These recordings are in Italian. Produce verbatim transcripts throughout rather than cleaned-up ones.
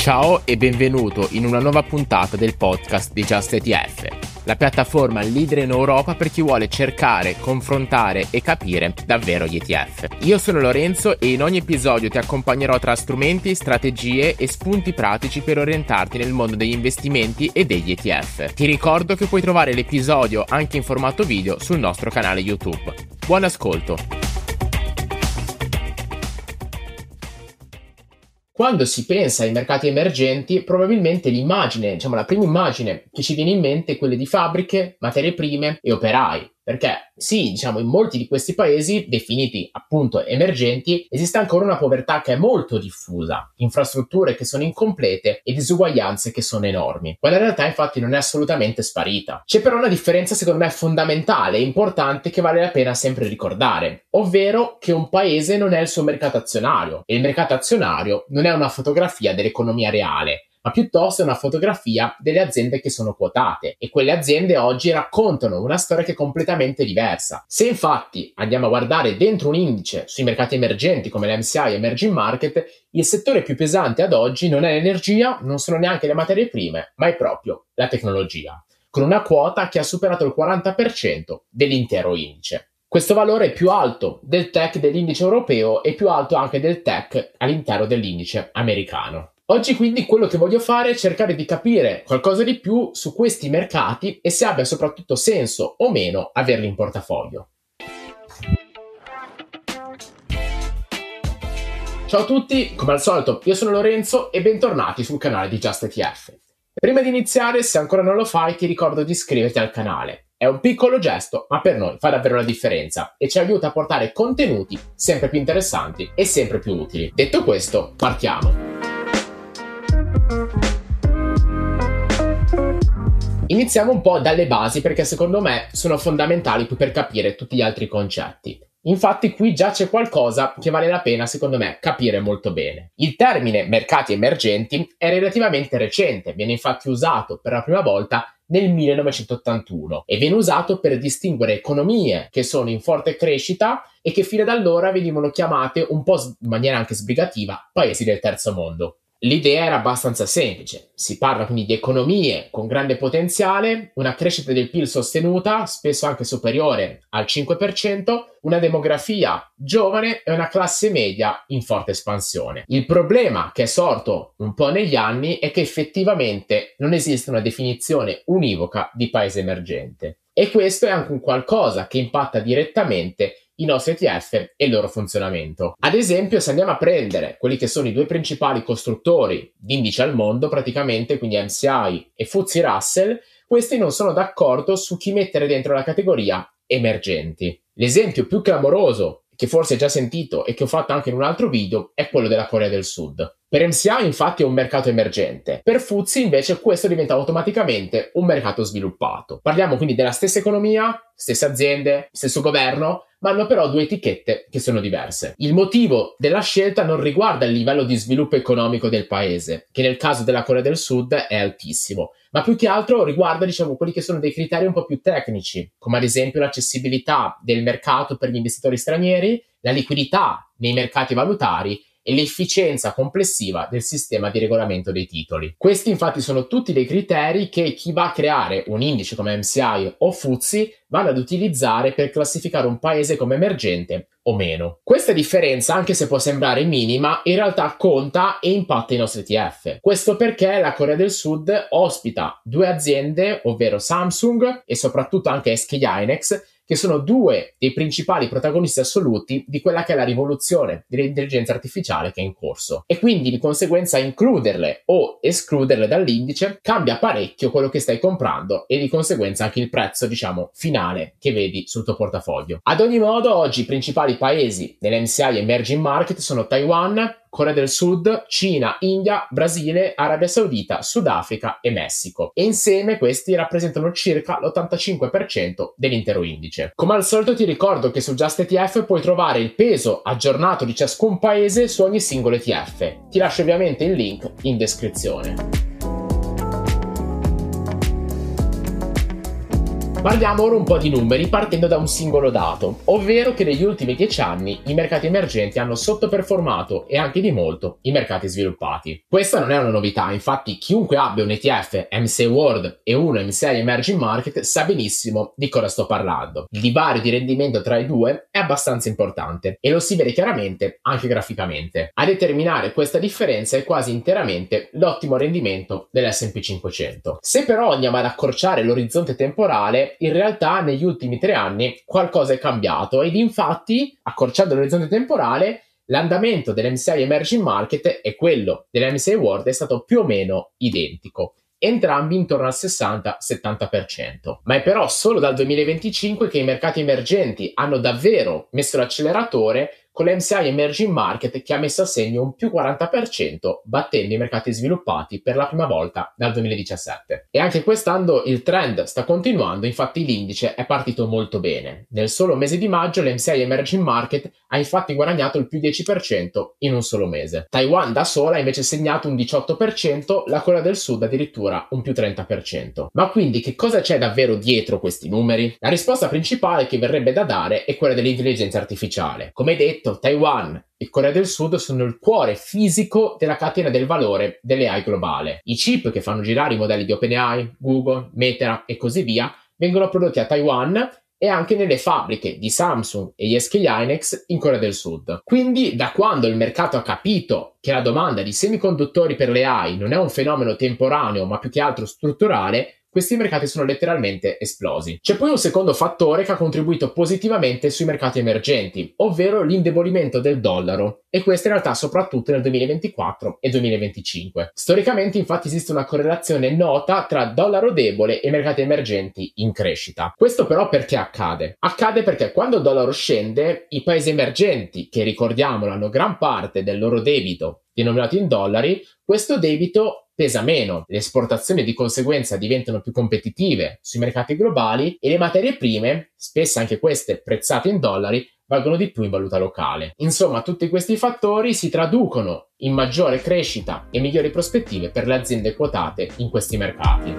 Ciao e benvenuto in una nuova puntata del podcast di Just E T F, la piattaforma leader in Europa per chi vuole cercare, confrontare e capire davvero gli E T F. Io sono Lorenzo e in ogni episodio ti accompagnerò tra strumenti, strategie e spunti pratici per orientarti nel mondo degli investimenti e degli E T F. Ti ricordo che puoi trovare l'episodio anche in formato video sul nostro canale YouTube. Buon ascolto! Quando si pensa ai mercati emergenti, probabilmente l'immagine, diciamo la prima immagine che ci viene in mente è quella di fabbriche, materie prime e operai. Perché sì, diciamo, in molti di questi paesi, definiti appunto emergenti, esiste ancora una povertà che è molto diffusa, infrastrutture che sono incomplete e disuguaglianze che sono enormi. Quella realtà infatti non è assolutamente sparita. C'è però una differenza secondo me fondamentale e importante che vale la pena sempre ricordare, ovvero che un paese non è il suo mercato azionario e il mercato azionario non è una fotografia dell'economia reale, ma piuttosto è una fotografia delle aziende che sono quotate, e quelle aziende oggi raccontano una storia che è completamente diversa. Se infatti andiamo a guardare dentro un indice sui mercati emergenti come l'M S C I Emerging Market, il settore più pesante ad oggi non è l'energia, non sono neanche le materie prime, ma è proprio la tecnologia, con una quota che ha superato il quaranta per cento dell'intero indice. Questo valore è più alto del tech dell'indice europeo e più alto anche del tech all'interno dell'indice americano. Oggi quindi quello che voglio fare è cercare di capire qualcosa di più su questi mercati e se abbia soprattutto senso o meno averli in portafoglio. Ciao a tutti, come al solito io sono Lorenzo e bentornati sul canale di Just E T F. Prima di iniziare, se ancora non lo fai, ti ricordo di iscriverti al canale. È un piccolo gesto, ma per noi fa davvero la differenza e ci aiuta a portare contenuti sempre più interessanti e sempre più utili. Detto questo, partiamo! Iniziamo un po' dalle basi perché secondo me sono fondamentali per capire tutti gli altri concetti. Infatti qui già c'è qualcosa che vale la pena secondo me capire molto bene. Il termine mercati emergenti è relativamente recente, viene infatti usato per la prima volta nel millenovecentottantuno e viene usato per distinguere economie che sono in forte crescita e che fino ad allora venivano chiamate un po' in maniera anche sbrigativa paesi del terzo mondo. L'idea era abbastanza semplice, si parla quindi di economie con grande potenziale, una crescita del P I L sostenuta, spesso anche superiore al cinque per cento, una demografia giovane e una classe media in forte espansione. Il problema che è sorto un po' negli anni è che effettivamente non esiste una definizione univoca di paese emergente e questo è anche un qualcosa che impatta direttamente i nostri E T F e il loro funzionamento. Ad esempio, se andiamo a prendere quelli che sono i due principali costruttori di indici al mondo, praticamente, quindi M S C I e F T S E Russell, questi non sono d'accordo su chi mettere dentro la categoria emergenti. L'esempio più clamoroso, che forse hai già sentito e che ho fatto anche in un altro video, è quello della Corea del Sud. Per M S C I infatti è un mercato emergente, per F T S E invece questo diventa automaticamente un mercato sviluppato. Parliamo quindi della stessa economia, stesse aziende, stesso governo, ma hanno però due etichette che sono diverse. Il motivo della scelta non riguarda il livello di sviluppo economico del paese, che nel caso della Corea del Sud è altissimo, ma più che altro riguarda, diciamo, quelli che sono dei criteri un po' più tecnici, come ad esempio l'accessibilità del mercato per gli investitori stranieri, la liquidità nei mercati valutari e l'efficienza complessiva del sistema di regolamento dei titoli. Questi infatti sono tutti dei criteri che chi va a creare un indice come M S C I o F T S E vanno ad utilizzare per classificare un paese come emergente o meno. Questa differenza, anche se può sembrare minima, in realtà conta e impatta i nostri E T F. Questo perché la Corea del Sud ospita due aziende, ovvero Samsung e soprattutto anche S K Hynix, che sono due dei principali protagonisti assoluti di quella che è la rivoluzione dell'intelligenza artificiale che è in corso. E quindi di conseguenza includerle o escluderle dall'indice cambia parecchio quello che stai comprando e di conseguenza anche il prezzo, diciamo, finale che vedi sul tuo portafoglio. Ad ogni modo, oggi i principali paesi nell'M S C I Emerging Market sono Taiwan, Corea del Sud, Cina, India, Brasile, Arabia Saudita, Sudafrica e Messico. E insieme questi rappresentano circa l'ottantacinque per cento dell'intero indice. Come al solito ti ricordo che su Just E T F puoi trovare il peso aggiornato di ciascun paese su ogni singolo E T F. Ti lascio ovviamente il link in descrizione. Parliamo ora un po' di numeri partendo da un singolo dato, ovvero che negli ultimi dieci anni i mercati emergenti hanno sottoperformato e anche di molto i mercati sviluppati. Questa non è una novità, infatti chiunque abbia un E T F M S C I World e uno M S C I Emerging Market sa benissimo di cosa sto parlando. Il divario di rendimento tra i due è abbastanza importante e lo si vede chiaramente anche graficamente. A determinare questa differenza è quasi interamente l'ottimo rendimento dell'S and P cinquecento. Se però andiamo ad accorciare l'orizzonte temporale, in realtà negli ultimi tre anni qualcosa è cambiato ed infatti, accorciando l'orizzonte temporale, l'andamento dell'M S C I Emerging Market e quello dell'M S C I World è stato più o meno identico, entrambi intorno al sessanta settanta per cento. Ma è però solo dal duemilaventicinque che i mercati emergenti hanno davvero messo l'acceleratore, con l'M S C I Emerging Market che ha messo a segno un più quaranta per cento, battendo i mercati sviluppati per la prima volta dal duemiladiciassette. E anche quest'anno il trend sta continuando, infatti l'indice è partito molto bene. Nel solo mese di maggio l'M S C I Emerging Market ha infatti guadagnato il più dieci per cento in un solo mese. Taiwan da sola ha invece segnato un diciotto per cento, la Corea del Sud addirittura un più trenta per cento. Ma quindi che cosa c'è davvero dietro questi numeri? La risposta principale che verrebbe da dare è quella dell'intelligenza artificiale. Come detto, Taiwan e Corea del Sud sono il cuore fisico della catena del valore dell'A I globale. I chip che fanno girare i modelli di OpenAI, Google, Meta e così via vengono prodotti a Taiwan e anche nelle fabbriche di Samsung e S K Hynix in Corea del Sud. Quindi, da quando il mercato ha capito che la domanda di semiconduttori per le A I non è un fenomeno temporaneo ma più che altro strutturale, questi mercati sono letteralmente esplosi. C'è poi un secondo fattore che ha contribuito positivamente sui mercati emergenti, ovvero l'indebolimento del dollaro, e questo in realtà soprattutto nel duemilaventiquattro e duemilaventicinque. Storicamente infatti esiste una correlazione nota tra dollaro debole e mercati emergenti in crescita. Questo però perché accade? Accade perché quando il dollaro scende, i paesi emergenti, che ricordiamolo hanno gran parte del loro debito denominato in dollari, questo debito pesa meno, le esportazioni di conseguenza diventano più competitive sui mercati globali e le materie prime, spesso anche queste prezzate in dollari, valgono di più in valuta locale. Insomma, tutti questi fattori si traducono in maggiore crescita e migliori prospettive per le aziende quotate in questi mercati.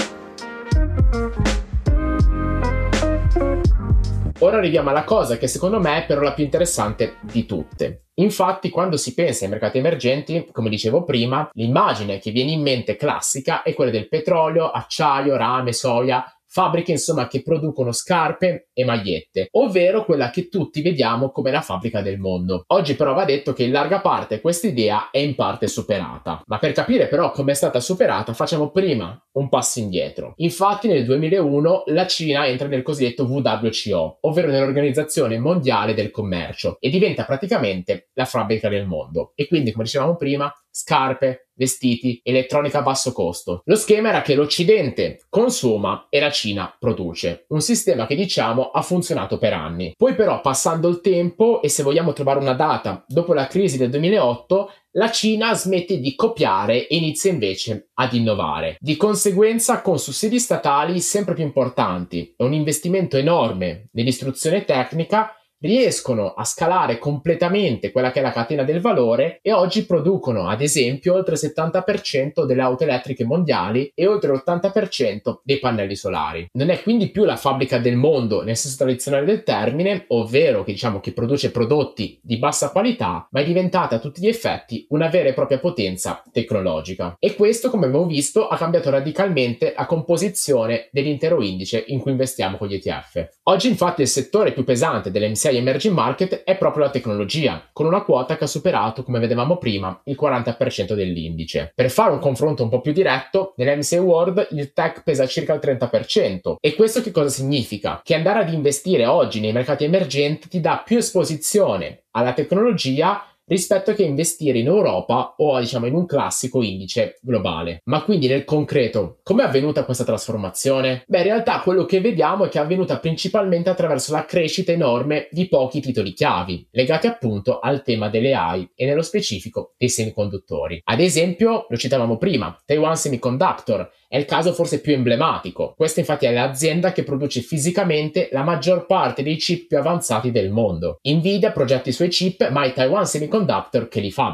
Ora arriviamo alla cosa che secondo me è però la più interessante di tutte. Infatti, quando si pensa ai mercati emergenti, come dicevo prima, l'immagine che viene in mente classica è quella del petrolio, acciaio, rame, soia, fabbriche insomma che producono scarpe e magliette, ovvero quella che tutti vediamo come la fabbrica del mondo. Oggi però va detto che in larga parte questa idea è in parte superata, ma per capire però come è stata superata facciamo prima un passo indietro. Infatti nel duemilauno la Cina entra nel cosiddetto W W C O, ovvero nell'Organizzazione Mondiale del Commercio, e diventa praticamente la fabbrica del mondo. E quindi, come dicevamo prima, scarpe, vestiti, elettronica a basso costo. Lo schema era che l'Occidente consuma e la Cina produce, un sistema che diciamo ha funzionato per anni. Poi però, passando il tempo, e se vogliamo trovare una data dopo la crisi del duemilaotto, la Cina smette di copiare e inizia invece ad innovare. Di conseguenza, con sussidi statali sempre più importanti e un investimento enorme nell'istruzione tecnica, riescono a scalare completamente quella che è la catena del valore e oggi producono, ad esempio, oltre il settanta per cento delle auto elettriche mondiali e oltre l'ottanta per cento dei pannelli solari. Non è quindi più la fabbrica del mondo nel senso tradizionale del termine, ovvero che diciamo che produce prodotti di bassa qualità, ma è diventata a tutti gli effetti una vera e propria potenza tecnologica. E questo, come abbiamo visto, ha cambiato radicalmente la composizione dell'intero indice in cui investiamo con gli E T F. Oggi infatti il settore più pesante dell'M S C I Emerging Market è proprio la tecnologia, con una quota che ha superato, come vedevamo prima, il quaranta per cento dell'indice. Per fare un confronto un po' più diretto, nell'M S C I World il tech pesa circa il trenta per cento. E questo che cosa significa? Che andare ad investire oggi nei mercati emergenti ti dà più esposizione alla tecnologia rispetto che investire in Europa o diciamo in un classico indice globale. Ma quindi nel concreto, come è avvenuta questa trasformazione? Beh, in realtà quello che vediamo è che è avvenuta principalmente attraverso la crescita enorme di pochi titoli chiavi, legati appunto al tema delle A I e nello specifico dei semiconduttori. Ad esempio, lo citavamo prima, Taiwan Semiconductor è il caso forse più emblematico. Questa infatti è l'azienda che produce fisicamente la maggior parte dei chip più avanzati del mondo. Nvidia progetta i suoi chip, ma è Taiwan Semiconductor che li fabbrica.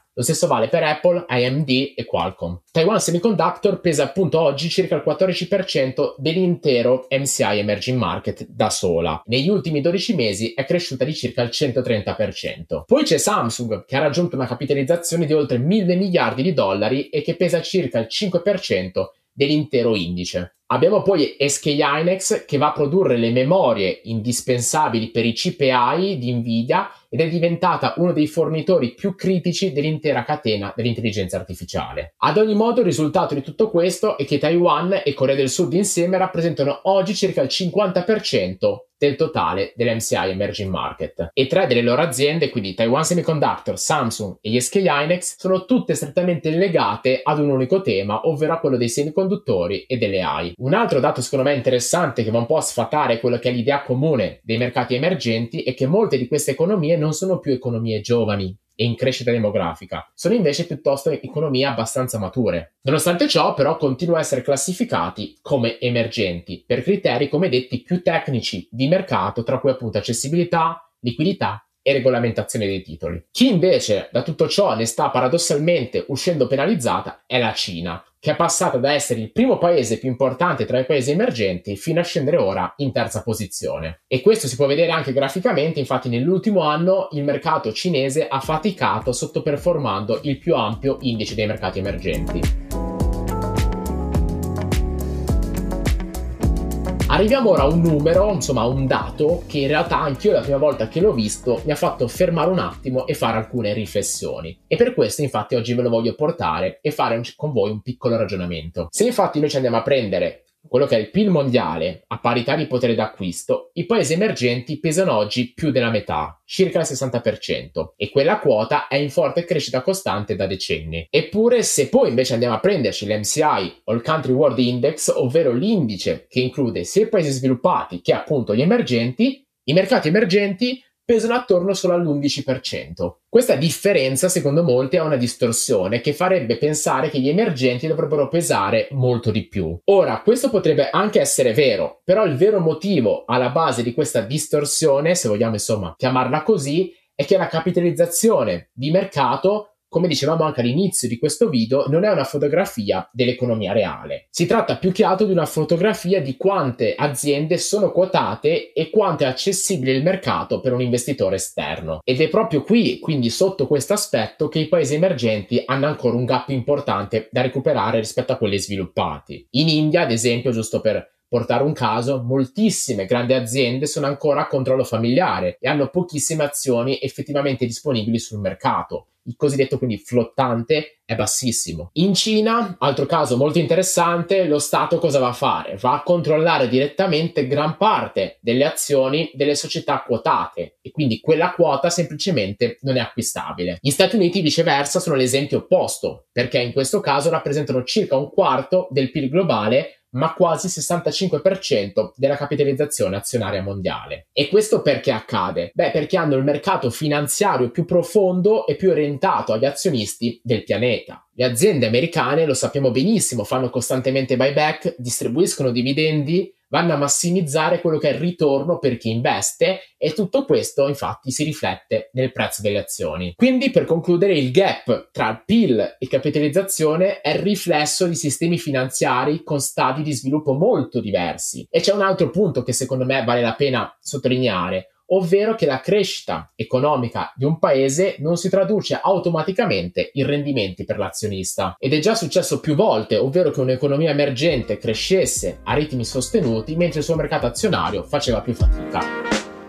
Lo stesso vale per Apple, A M D e Qualcomm. Taiwan Semiconductor pesa appunto oggi circa il quattordici per cento dell'intero M S C I Emerging Market da sola. Negli ultimi dodici mesi è cresciuta di circa il centotrenta per cento. Poi c'è Samsung, che ha raggiunto una capitalizzazione di oltre mille miliardi di dollari e che pesa circa il cinque per cento dell'intero indice. Abbiamo poi S K Hynix, che va a produrre le memorie indispensabili per i chip A I di Nvidia ed è diventata uno dei fornitori più critici dell'intera catena dell'intelligenza artificiale. Ad ogni modo, il risultato di tutto questo è che Taiwan e Corea del Sud insieme rappresentano oggi circa il cinquanta per cento del totale dell'M S C I Emerging Market. E tre delle loro aziende, quindi Taiwan Semiconductor, Samsung e S K Hynix, sono tutte strettamente legate ad un unico tema, ovvero a quello dei semiconduttori e delle A I. Un altro dato secondo me interessante che va un po' a sfatare quello che è l'idea comune dei mercati emergenti è che molte di queste economie non sono più economie giovani e in crescita demografica, sono invece piuttosto economie abbastanza mature. Nonostante ciò, però, continuano a essere classificati come emergenti per criteri, come detti, più tecnici di mercato, tra cui appunto accessibilità, liquidità e regolamentazione dei titoli. Chi invece da tutto ciò ne sta paradossalmente uscendo penalizzata è la Cina, che è passata da essere il primo paese più importante tra i paesi emergenti fino a scendere ora in terza posizione. E questo si può vedere anche graficamente, infatti nell'ultimo anno il mercato cinese ha faticato sottoperformando il più ampio indice dei mercati emergenti. Arriviamo ora a un numero, insomma a un dato, che in realtà anch'io la prima volta che l'ho visto mi ha fatto fermare un attimo e fare alcune riflessioni. E per questo infatti oggi ve lo voglio portare e fare un, con voi un piccolo ragionamento. Se infatti noi ci andiamo a prendere quello che è il P I L mondiale a parità di potere d'acquisto, i paesi emergenti pesano oggi più della metà, circa il sessanta per cento, e quella quota è in forte crescita costante da decenni. Eppure, se poi invece andiamo a prenderci l'M S C I o il Country World Index, ovvero l'indice che include sia i paesi sviluppati che appunto gli emergenti, i mercati emergenti pesano attorno solo all'undici per cento. Questa differenza, secondo molti, è una distorsione che farebbe pensare che gli emergenti dovrebbero pesare molto di più. Ora, questo potrebbe anche essere vero, però il vero motivo alla base di questa distorsione, se vogliamo insomma chiamarla così, è che la capitalizzazione di mercato, come dicevamo anche all'inizio di questo video, non è una fotografia dell'economia reale. Si tratta più che altro di una fotografia di quante aziende sono quotate e quanto è accessibile il mercato per un investitore esterno. Ed è proprio qui, quindi sotto questo aspetto, che i paesi emergenti hanno ancora un gap importante da recuperare rispetto a quelli sviluppati. In India, ad esempio, giusto per portare un caso, moltissime grandi aziende sono ancora a controllo familiare e hanno pochissime azioni effettivamente disponibili sul mercato. Il cosiddetto quindi flottante è bassissimo. In Cina, altro caso molto interessante, lo Stato cosa va a fare? Va a controllare direttamente gran parte delle azioni delle società quotate e quindi quella quota semplicemente non è acquistabile. Gli Stati Uniti viceversa sono l'esempio opposto, perché in questo caso rappresentano circa un quarto del P I L globale, ma quasi il sessantacinque per cento della capitalizzazione azionaria mondiale. E questo perché accade? Beh, perché hanno il mercato finanziario più profondo e più orientato agli azionisti del pianeta. Le aziende americane, lo sappiamo benissimo, fanno costantemente buyback, distribuiscono dividendi, vanno a massimizzare quello che è il ritorno per chi investe e tutto questo infatti si riflette nel prezzo delle azioni. Quindi, per concludere, il gap tra P I L e capitalizzazione è il riflesso di sistemi finanziari con stadi di sviluppo molto diversi. E c'è un altro punto che secondo me vale la pena sottolineare, ovvero che la crescita economica di un paese non si traduce automaticamente in rendimenti per l'azionista. Ed è già successo più volte, ovvero che un'economia emergente crescesse a ritmi sostenuti mentre il suo mercato azionario faceva più fatica.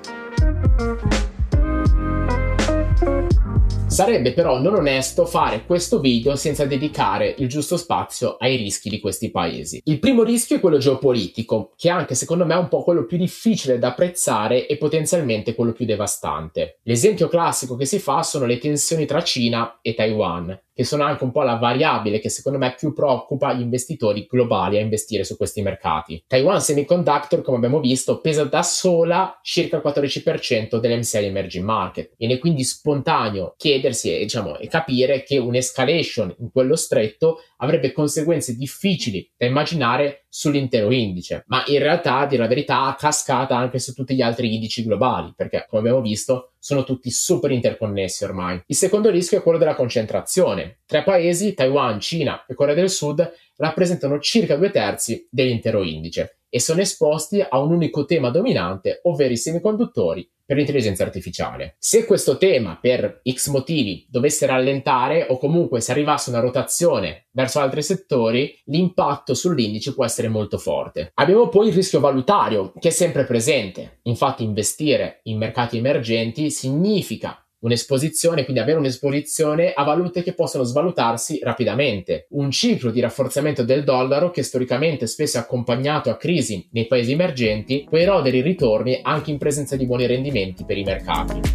Sarebbe però non onesto fare questo video senza dedicare il giusto spazio ai rischi di questi paesi. Il primo rischio è quello geopolitico, che anche secondo me è un po' quello più difficile da apprezzare e potenzialmente quello più devastante. L'esempio classico che si fa sono le tensioni tra Cina e Taiwan, che sono anche un po' la variabile che secondo me più preoccupa gli investitori globali a investire su questi mercati. Taiwan Semiconductor, come abbiamo visto, pesa da sola circa il quattordici per cento dell'M S C I Emerging Market. Viene quindi spontaneo chiedersi e, diciamo, e capire che un'escalation in quello stretto avrebbe conseguenze difficili da immaginare sull'intero indice, ma in realtà, a dire la verità, a cascata anche su tutti gli altri indici globali, perché come abbiamo visto sono tutti super interconnessi ormai. Il secondo rischio è quello della concentrazione. Tre paesi, Taiwan, Cina e Corea del Sud, rappresentano circa due terzi dell'intero indice e sono esposti a un unico tema dominante, ovvero i semiconduttori per l'intelligenza artificiale. Se questo tema, per X motivi, dovesse rallentare o comunque se arrivasse una rotazione verso altri settori, l'impatto sull'indice può essere molto forte. Abbiamo poi il rischio valutario, che è sempre presente. Infatti investire in mercati emergenti significa un'esposizione, quindi avere un'esposizione a valute che possono svalutarsi rapidamente. Un ciclo di rafforzamento del dollaro che storicamente spesso è accompagnato a crisi nei paesi emergenti può erodere i ritorni anche in presenza di buoni rendimenti per i mercati.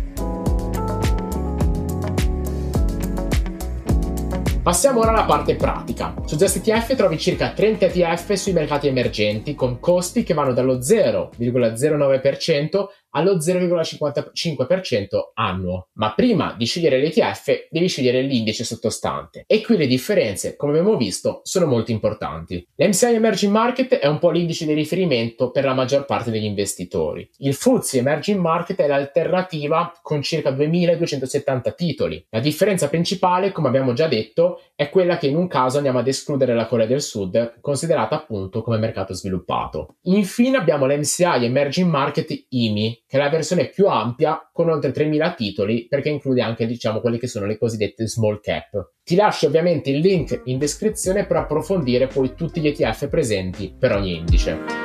Passiamo ora alla parte pratica. Su Just E T F trovi circa trenta E T F sui mercati emergenti con costi che vanno dallo zero virgola zero nove per cento allo zero virgola cinquantacinque per cento annuo. Ma prima di scegliere l'E T F devi scegliere l'indice sottostante. E qui le differenze, come abbiamo visto, sono molto importanti. L'M S C I Emerging Market è un po' l'indice di riferimento per la maggior parte degli investitori. Il F T S E Emerging Market è l'alternativa con circa duemiladuecentosettanta titoli. La differenza principale, come abbiamo già detto, è quella che in un caso andiamo ad escludere la Corea del Sud, considerata appunto come mercato sviluppato. Infine abbiamo l'M S C I Emerging Market I M I, che è la versione più ampia con oltre tremila titoli, perché include anche, diciamo, quelle che sono le cosiddette small cap. Ti lascio ovviamente il link in descrizione per approfondire poi tutti gli E T F presenti per ogni indice.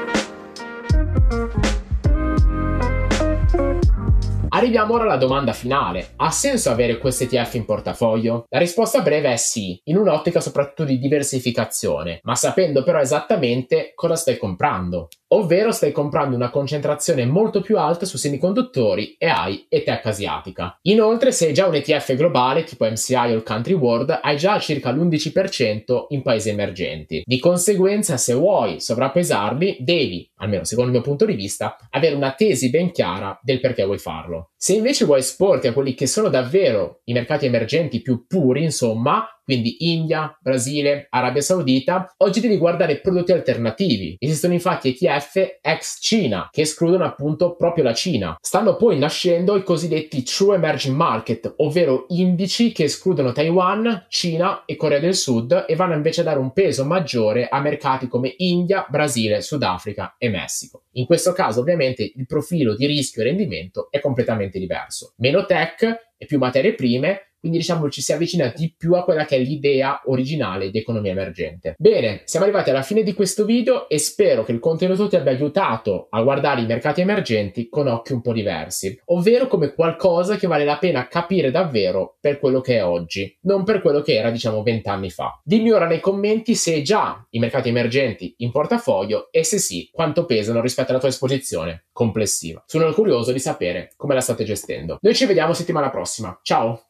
Arriviamo ora alla domanda finale. Ha senso avere questi E T F in portafoglio? La risposta breve è sì, in un'ottica soprattutto di diversificazione, ma sapendo però esattamente cosa stai comprando. Ovvero stai comprando una concentrazione molto più alta su semiconduttori, A I e tech asiatica. Inoltre, se hai già un E T F globale, tipo M S C I o il Country World, hai già circa l'undici per cento in paesi emergenti. Di conseguenza, se vuoi sovrappesarli, devi, almeno secondo il mio punto di vista, avere una tesi ben chiara del perché vuoi farlo. Se invece vuoi esporti a quelli che sono davvero i mercati emergenti più puri, insomma, quindi India, Brasile, Arabia Saudita, oggi devi guardare prodotti alternativi. Esistono infatti E T F ex Cina, che escludono appunto proprio la Cina. Stanno poi nascendo i cosiddetti True Emerging Market, ovvero indici che escludono Taiwan, Cina e Corea del Sud e vanno invece a dare un peso maggiore a mercati come India, Brasile, Sudafrica e Messico. In questo caso ovviamente il profilo di rischio e rendimento è completamente diverso. Meno tech e più materie prime, quindi diciamo ci si avvicina di più a quella che è l'idea originale di economia emergente. Bene, siamo arrivati alla fine di questo video e spero che il contenuto ti abbia aiutato a guardare i mercati emergenti con occhi un po' diversi, ovvero come qualcosa che vale la pena capire davvero per quello che è oggi, non per quello che era diciamo vent'anni fa. Dimmi ora nei commenti se hai già i mercati emergenti in portafoglio e se sì, quanto pesano rispetto alla tua esposizione complessiva. Sono curioso di sapere come la state gestendo. Noi ci vediamo settimana prossima. Ciao!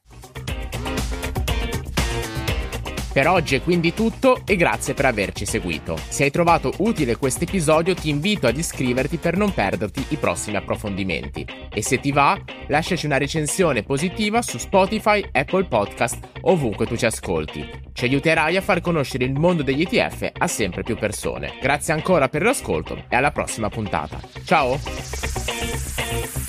Per oggi è quindi tutto e grazie per averci seguito. Se hai trovato utile questo episodio ti invito ad iscriverti per non perderti i prossimi approfondimenti. E se ti va, lasciaci una recensione positiva su Spotify, Apple Podcast, ovunque tu ci ascolti. Ci aiuterai a far conoscere il mondo degli E T F a sempre più persone. Grazie ancora per l'ascolto e alla prossima puntata. Ciao!